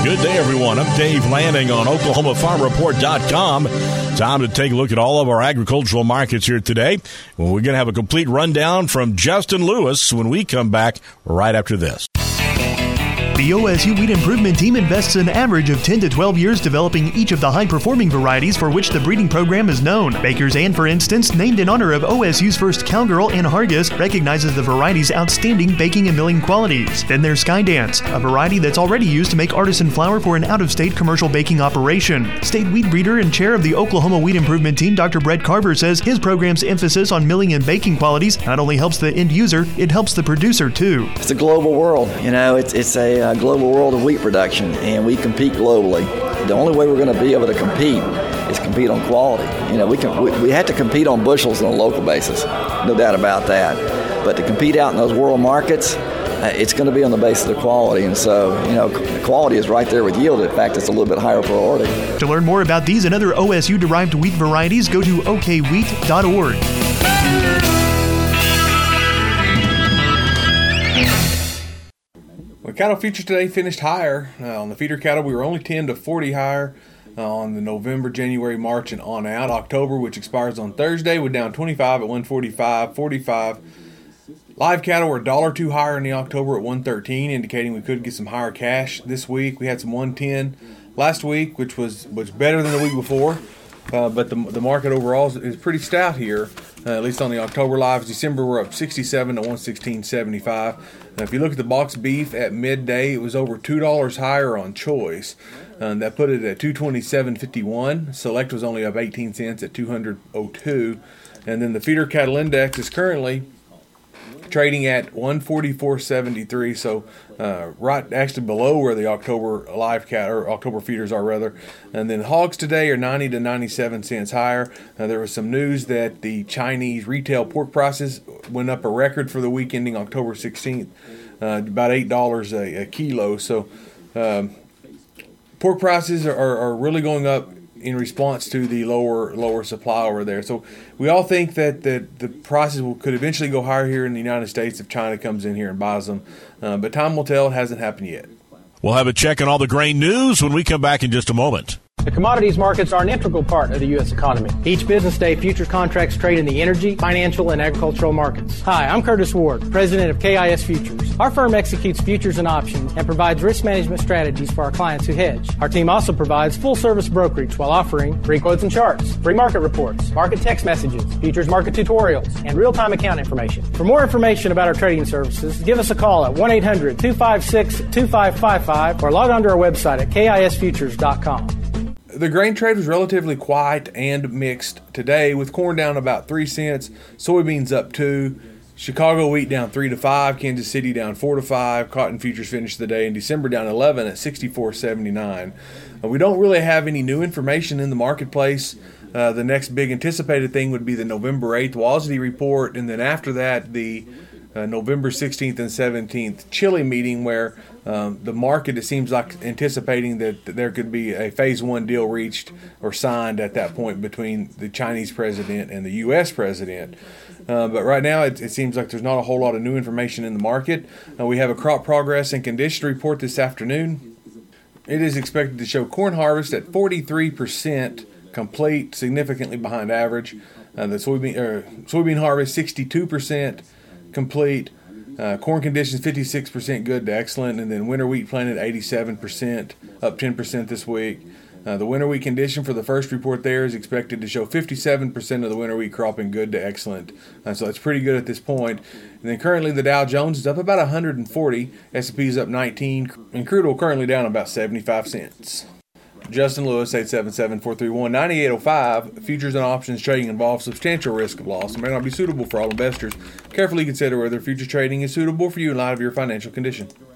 Good day, everyone. I'm Dave Lanning on OklahomaFarmReport.com. Time to take a look at all of our agricultural markets here today. Well, we're going to have a complete rundown from Justin Lewis when we come back right after this. The OSU Wheat Improvement Team invests an average of 10 to 12 years developing each of the high-performing varieties for which the breeding program is known. Baker's Ann, for instance, named in honor of OSU's first cowgirl, Ann Hargis, recognizes the variety's outstanding baking and milling qualities. Then there's Skydance, a variety that's already used to make artisan flour for an out-of-state commercial baking operation. State wheat breeder and chair of the Oklahoma Wheat Improvement Team, Dr. Brett Carver, says his program's emphasis on milling and baking qualities not only helps the end user, it helps the producer too. It's a global world. It's a global world of wheat production, and we compete globally. The only way we're going to be able to compete is compete on quality. We have to compete on bushels on a local basis, no doubt about that. But to compete out in those world markets, it's going to be on the basis of quality. And so, quality is right there with yield. In fact, it's a little bit higher priority. To learn more about these and other OSU-derived wheat varieties, go to okwheat.org. Cattle futures today finished higher. On the feeder cattle, we were only 10 to 40 higher on the November, January, March, and on out. October, which expires on Thursday, we're down 25 at 145.45. Live cattle were $1.02 higher in the October at 113, indicating we could get some higher cash this week. We had some 110 last week, which was better than the week before. But the market overall is pretty stout here, at least on the October lives. December, we're up 67 to 116.75. Now, if you look at the box beef at midday, it was over $2 higher on choice. That put it at 227.51. Select was only up 18 cents at 200.02. And then the feeder cattle index is currently trading at 144.73, so right actually below where the October live cat or October feeders are rather. And then hogs today are 90 to 97 cents higher. There was some news that the Chinese retail pork prices went up a record for the week ending October 16th, about $8 a kilo. So pork prices are really going up in response to the lower supply over there. So we all think that the prices could eventually go higher here in the United States if China comes in here and buys them. But time will tell. It hasn't happened yet. We'll have a check on all the grain news when we come back in just a moment. The commodities markets are an integral part of the U.S. economy. Each business day, futures contracts trade in the energy, financial, and agricultural markets. Hi, I'm Curtis Ward, president of KIS Futures. Our firm executes futures and options and provides risk management strategies for our clients who hedge. Our team also provides full-service brokerage while offering free quotes and charts, free market reports, market text messages, futures market tutorials, and real-time account information. For more information about our trading services, give us a call at 1-800-256-2555 or log on to our website at KISFutures.com. The grain trade was relatively quiet and mixed today, with corn down about 3 cents, soybeans up 2, Chicago wheat down 3 to 5, Kansas City down 4 to 5, cotton futures finished the day in December down 11 at 64.79. We don't really have any new information in the marketplace. The next big anticipated thing would be the November 8th WASDE report, and then after that the November 16th and 17th Chile meeting, where the market, it seems like, anticipating that there could be a phase one deal reached or signed at that point between the Chinese president and the U.S. president. But right now it seems like there's not a whole lot of new information in the market. We have a crop progress and condition report this afternoon. It is expected to show corn harvest at 43% complete, significantly behind average. The soybean harvest 62% complete. Corn conditions 56% good to excellent, and then winter wheat planted 87%, up 10% this week. The winter wheat condition for the first report there is expected to show 57% of the winter wheat crop in good to excellent. So that's pretty good at this point. And then currently the Dow Jones is up about 140, S&P is up 19, and crude oil currently down about 75 cents. Justin Lewis, 877-431-9805. Futures and options trading involves substantial risk of loss and may not be suitable for all investors. Carefully consider whether futures trading is suitable for you in light of your financial condition.